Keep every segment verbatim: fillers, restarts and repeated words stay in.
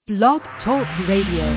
Blog Talk Radio.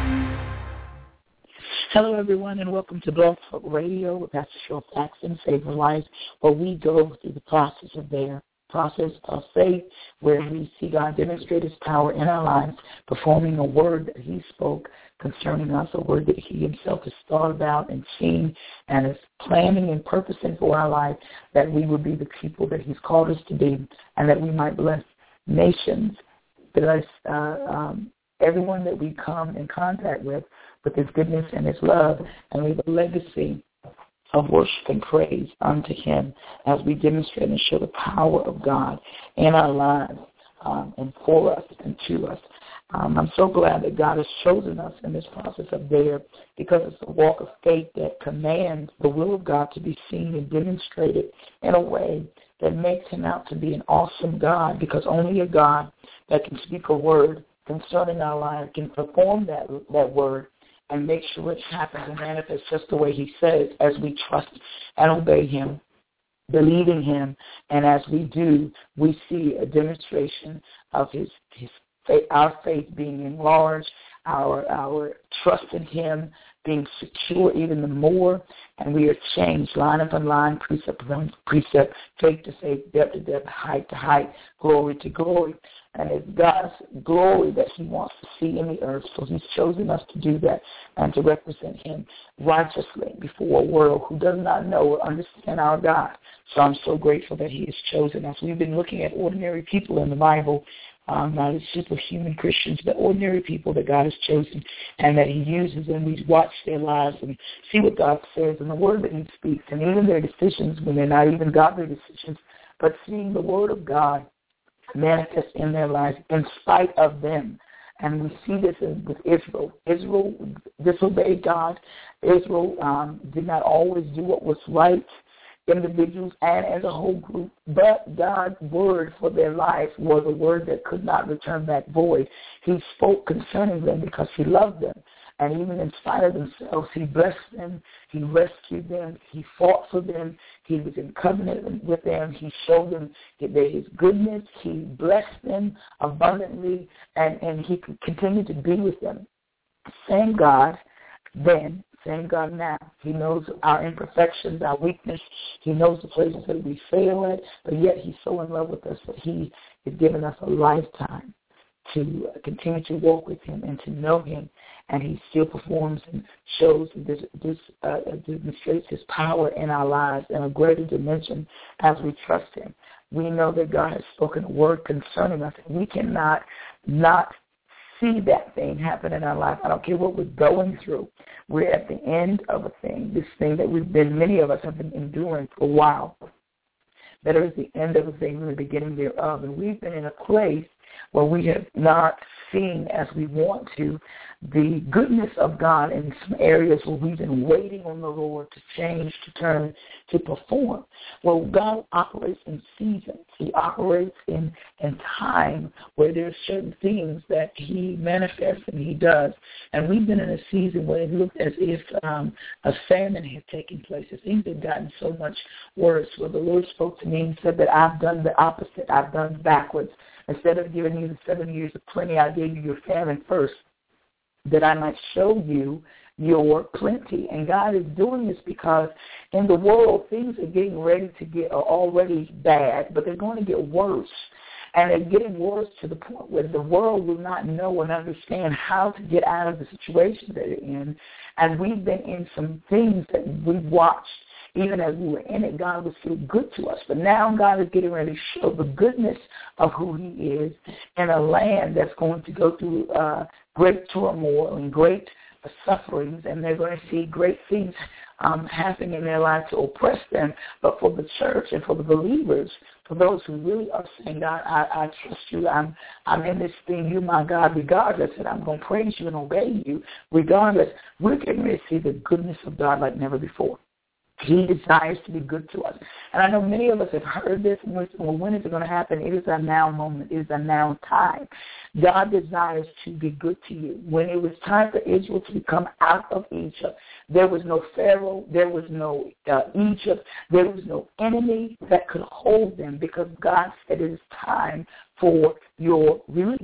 Hello, everyone, and welcome to Blog Talk Radio with Pastor Cheryl Paxton, Save Lives, where we go through the process of their process of faith, where we see God demonstrate His power in our lives, performing a word that He spoke concerning us, a word that He Himself has thought about and seen and is planning and purposing for our life, that we would be the people that He's called us to be, and that we might bless nations, bless uh, um, everyone that we come in contact with, with His goodness and His love, and leave a legacy of worship and praise unto Him as we demonstrate and show the power of God in our lives um, and for us and to us. Um, I'm so glad that God has chosen us in this process of there, because it's a walk of faith that commands the will of God to be seen and demonstrated in a way that makes Him out to be an awesome God, because only a God that can speak a word concerning our lives can perform that that word and make sure it happens and manifests just the way He says, as we trust and obey Him, believe in Him, and as we do, we see a demonstration of His His faith, our faith being enlarged, our our trust in Him being secure even the more, and we are changed line upon line, precept upon precept, faith to faith, depth to depth, height to height, glory to glory. And it's God's glory that He wants to see in the earth, so He's chosen us to do that and to represent Him righteously before a world who does not know or understand our God. So I'm so grateful that He has chosen us. We've been looking at ordinary people in the Bible, um, not as superhuman Christians, but ordinary people that God has chosen and that He uses, and we watch their lives and see what God says and the word that He speaks, and even their decisions when they're not even godly decisions, but seeing the word of God manifest in their lives in spite of them. And we see this with Israel. Israel disobeyed God. Israel um, did not always do what was right, individuals and as a whole group, but God's word for their life was a word that could not return back void. He spoke concerning them because He loved them. And even in spite of themselves, He blessed them, He rescued them, He fought for them, He was in covenant with them, He showed them His goodness, He blessed them abundantly, and, and He continued to be with them. Same God then, same God now. He knows our imperfections, our weakness. He knows the places that we fail at, but yet He's so in love with us that He has given us a lifetime to continue to walk with Him and to know Him, and He still performs and shows this, this uh, demonstrates His power in our lives in a greater dimension as we trust Him. We know that God has spoken a word concerning us, and we cannot not see that thing happen in our life. I don't care what we're going through. We're at the end of a thing, this thing that we've been, many of us have been enduring for a while. Better is the end of a thing than the beginning thereof, and we've been in a place where we have not seen as we want to the goodness of God in some areas where we've been waiting on the Lord to change, to turn, to perform. Well, God operates in seasons. He operates in, in time where there are certain things that He manifests and He does. And we've been in a season where it looked as if um, a famine had taken place. Things had gotten so much worse, where the Lord spoke to me and said that I've done the opposite. I've done backwards. Instead of giving you the seven years of plenty, I gave you your famine first, that I might show you your plenty. And God is doing this because in the world, things are getting ready to get, are already bad, but they're going to get worse. And they're getting worse to the point where the world will not know and understand how to get out of the situation that they're in. And we've been in some things that we've watched. Even as we were in it, God was still good to us. But now God is getting ready to show the goodness of who He is in a land that's going to go through uh, great turmoil and great uh, sufferings, and they're going to see great things um, happening in their lives to oppress them. But for the church and for the believers, for those who really are saying, God, I, I trust you, I'm I'm in this thing, you're my God, regardless, and I'm going to praise you and obey you, regardless, we're getting ready to see the goodness of God like never before. He desires to be good to us. And I know many of us have heard this, and we're saying, well, when is it going to happen? It is a now moment. It is a now time. God desires to be good to you. When it was time for Israel to come out of Egypt, there was no Pharaoh, there was no uh, Egypt, there was no enemy that could hold them, because God said it is time for your release.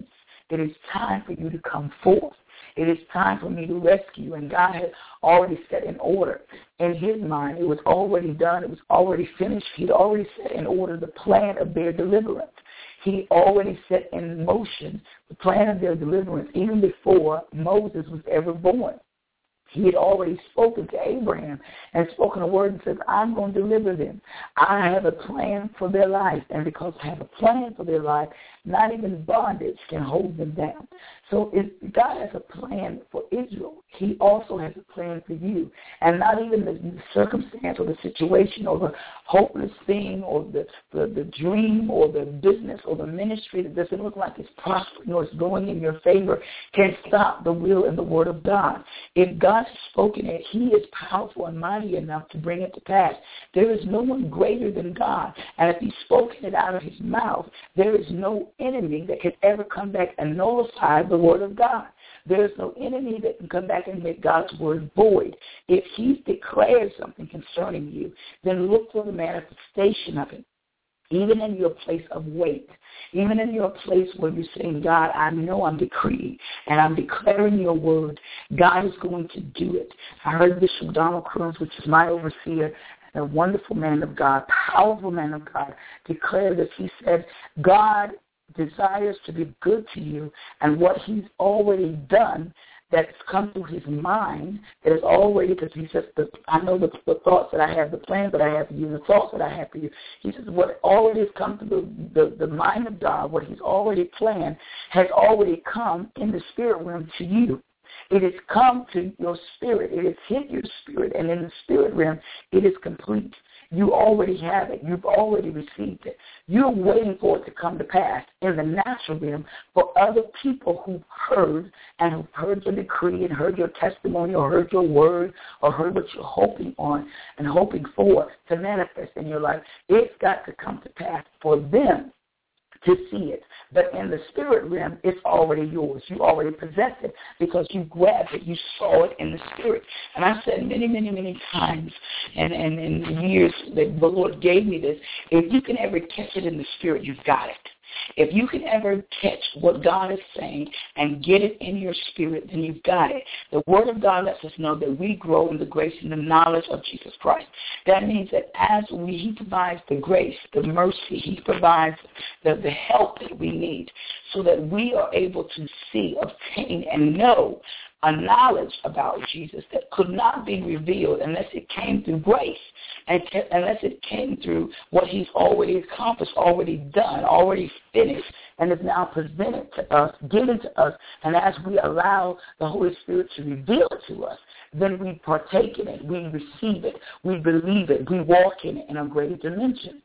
It is time for you to come forth. It is time for me to rescue. And God had already set in order in his mind. It was already done. It was already finished. He'd already set in order the plan of their deliverance. He already set in motion the plan of their deliverance even before Moses was ever born. He had already spoken to Abraham and spoken a word and said, I'm going to deliver them. I have a plan for their life. And because I have a plan for their life, not even bondage can hold them down. So if God has a plan for Israel, he also has a plan for you. And not even the circumstance or the situation or the hopeless thing or the, the, the dream or the business or the ministry that doesn't look like it's prospering or it's going in your favor can stop the will and the word of God. If God has spoken it, he is powerful and mighty enough to bring it to pass. There is no one greater than God. And if he's spoken it out of his mouth, there is no enemy that can ever come back and nullify the word of God. There is no enemy that can come back and make God's word void. If he's declared something concerning you, then look for the manifestation of it. Even in your place of wait, even in your place where you're saying, God, I know I'm decreeing and I'm declaring your word, God is going to do it. I heard Bishop Donald Cruz, which is my overseer, a wonderful man of God, powerful man of God, declared that he said, God desires to be good to you, and what he's already done that's come through his mind, that is already, because he says, the, I know the, the thoughts that I have, the plans that I have for you, the thoughts that I have for you. He says, what already has come through the, the, the mind of God, what he's already planned, has already come in the spirit realm to you. It has come to your spirit. It has hit your spirit, and in the spirit realm, it is complete. You already have it. You've already received it. You're waiting for it to come to pass in the natural realm for other people who've heard and who've heard your decree and heard your testimony or heard your word or heard what you're hoping on and hoping for to manifest in your life. It's got to come to pass for them to see it. But in the spirit realm, it's already yours. You already possess it because you grabbed it. You saw it in the spirit. And I've said many, many, many times and, and in years that the Lord gave me this, if you can ever catch it in the spirit, you've got it. If you can ever catch what God is saying and get it in your spirit, then you've got it. The Word of God lets us know that we grow in the grace and the knowledge of Jesus Christ. That means that as we, He provides the grace, the mercy, He provides the, the help that we need so that we are able to see, obtain, and know a knowledge about Jesus that could not be revealed unless it came through grace and t- unless it came through what he's already accomplished, already done, already finished, and is now presented to us, given to us. And as we allow the Holy Spirit to reveal it to us, then we partake in it, we receive it, we believe it, we walk in it in a greater dimension.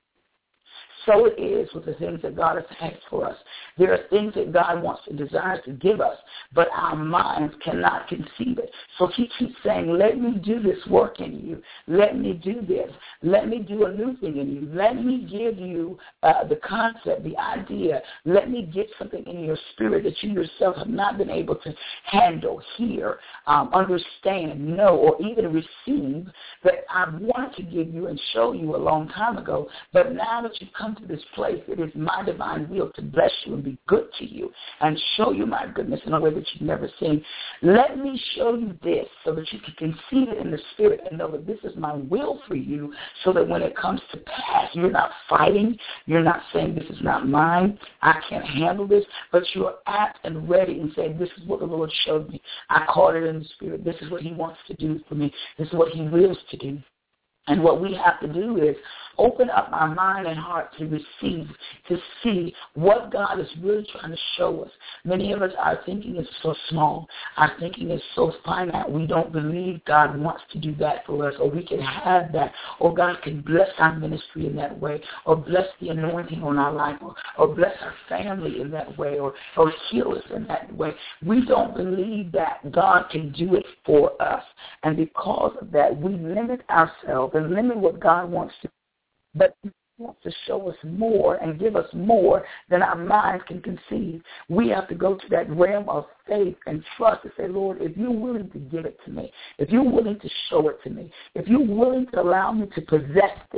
So it is with the things that God has asked for us. There are things that God wants and desires to give us, but our minds cannot conceive it. So he keeps saying, let me do this work in you. Let me do this. Let me do a new thing in you. Let me give you uh, the concept, the idea. Let me get something in your spirit that you yourself have not been able to handle, hear, um, understand, know, or even receive that I wanted to give you and show you a long time ago. But now that you've come to this place, it is my divine will to bless you and be good to you and show you my goodness in a way that you've never seen. Let me show you this so that you can conceive it in the spirit and know that this is my will for you, so that when it comes to pass, you're not fighting, you're not saying this is not mine, I can't handle this, but you're apt and ready and saying this is what the Lord showed me. I caught it in the spirit. This is what he wants to do for me. This is what he wills to do. And what we have to do is open up our mind and heart to receive, to see what God is really trying to show us. Many of us, our thinking is so small. Our thinking is so finite. We don't believe God wants to do that for us, or we can have that, or God can bless our ministry in that way, or bless the anointing on our life, or, or bless our family in that way, or, or heal us in that way. We don't believe that God can do it for us. And because of that, we limit ourselves and limit what God wants to do. But he wants to show us more and give us more than our minds can conceive. We have to go to that realm of faith and trust and say, Lord, if you're willing to give it to me, if you're willing to show it to me, if you're willing to allow me to possess this,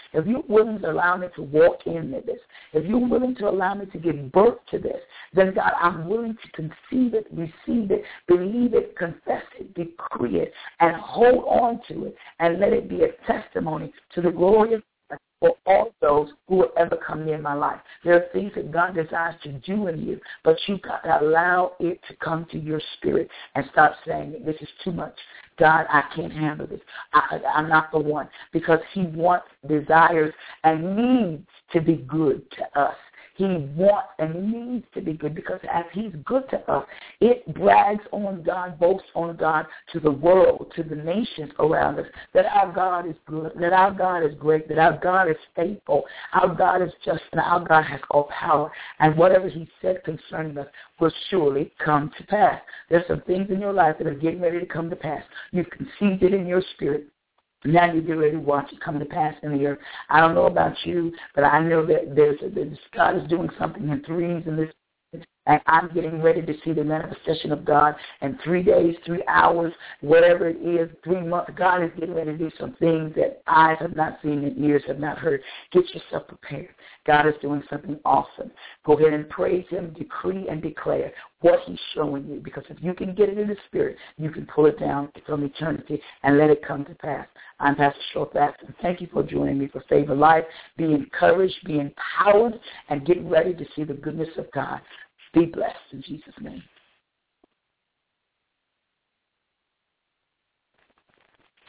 if you're willing to allow me to walk into this, if you're willing to allow me to give birth to this, then, God, I'm willing to conceive it, receive it, believe it, confess it, decree it, and hold on to it, and let it be a testimony to the glory of God for all those who will ever come near my life. There are things that God desires to do in you, but you've got to allow it to come to your spirit and stop saying, this is too much. God, I can't handle this. I, I'm not the one, because he wants, desires, and needs to be good to us. He wants and needs to be good, because as he's good to us, it brags on God, boasts on God to the world, to the nations around us, that our God is good, that our God is great, that our God is faithful, our God is just, and our God has all power. And whatever he said concerning us will surely come to pass. There's some things in your life that are getting ready to come to pass. You've conceived it in your spirit. Now you get ready to watch it come to pass in the earth. I don't know about you, but I know that there's that God is doing something in threes in this, and I'm getting ready to see the manifestation of God in three days, three hours, whatever it is, three months. God is getting ready to do some things that eyes have not seen and ears have not heard. Get yourself prepared. God is doing something awesome. Go ahead and praise him, decree and declare what he's showing you, because if you can get it in the spirit, you can pull it down from eternity and let it come to pass. I'm Pastor Cheryl Thaxton. Thank you for joining me for Favor Life. Be encouraged, be empowered, and get ready to see the goodness of God. Be blessed in Jesus' name.